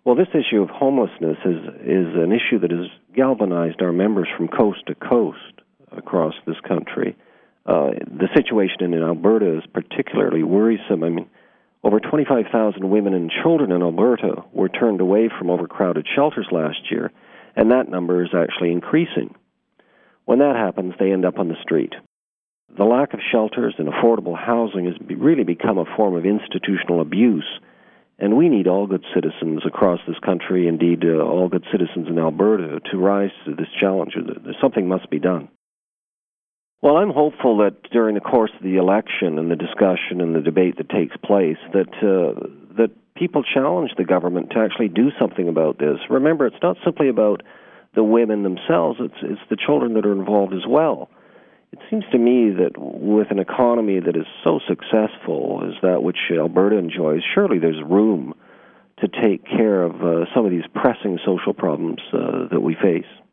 Well, this issue of homelessness is an issue that has galvanized our members from coast to coast across this country. The situation in Alberta is particularly worrisome. I mean, over 25,000 women and children in Alberta were turned away from overcrowded shelters last year, and that number is actually increasing. When that happens, they end up on the street. The lack of shelters and affordable housing has really become a form of institutional abuse, and we need all good citizens across this country, indeed all good citizens in Alberta, to rise to this challenge. Something must be done. Well, I'm hopeful that during the course of the election and the discussion and the debate that takes place, that people challenge the government to actually do something about this. Remember, it's not simply about the women themselves, it's the children that are involved as well. It seems to me that with an economy that is so successful as that which Alberta enjoys, surely there's room to take care of some of these pressing social problems that we face.